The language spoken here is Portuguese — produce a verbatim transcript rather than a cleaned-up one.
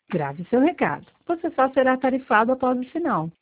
Grave seu recado. Você só será tarifado após o sinal.